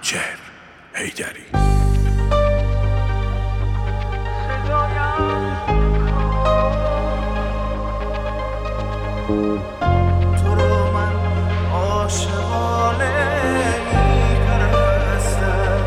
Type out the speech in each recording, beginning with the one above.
منوچهر حیدری. تو رو من عاشقانه میپرستم.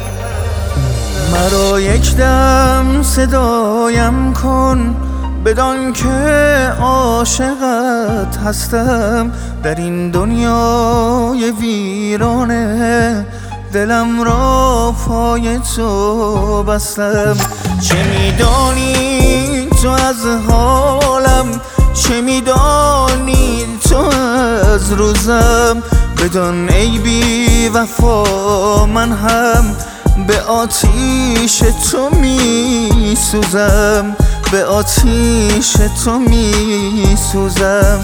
مرا یک دم صدایم کن بدان که عاشقت هستم. در این دنیای ویرانه دلم را پای تو بستم. چه میدانی تو از حالم، چه میدانی تو از روزم. بدان ای بی وفا من هم به آتیش تو می سوزم، به آتیش تو می سوزم.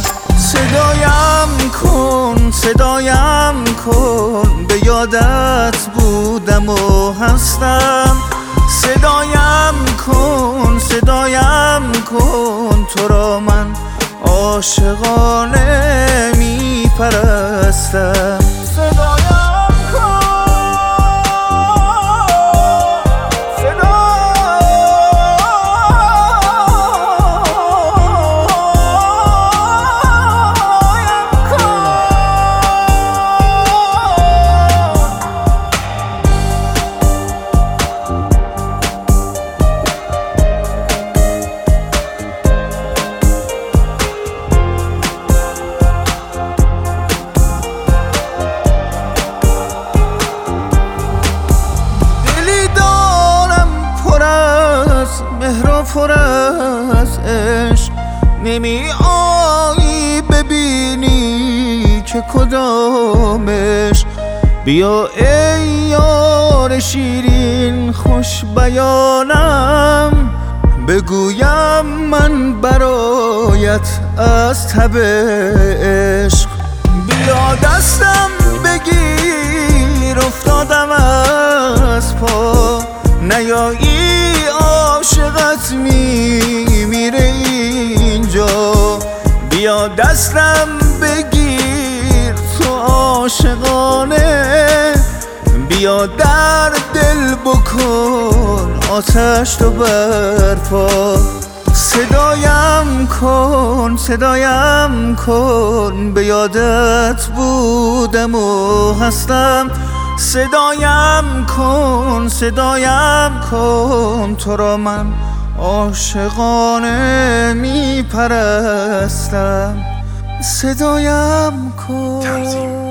صدایم کن به یادت بودم و هستم. صدایم کن تو را من عاشقانه می پرستم. پر از عشق نمی آیی ببینی که کدامش. بیا ای یار شیرین خوش بیانم، بگویم من برایت از تب عشق. بیا دستم بگیر افتادم از پا، نیایی عاشقت میمیره اینجا. بیا دستم بگیر تو عاشقانه، بیا در دل بکن آتش تو برپا. صدایم کن به یادت بودم و هستم. صدایم کن تو را من عاشقانه می پرستم. صدایم کن.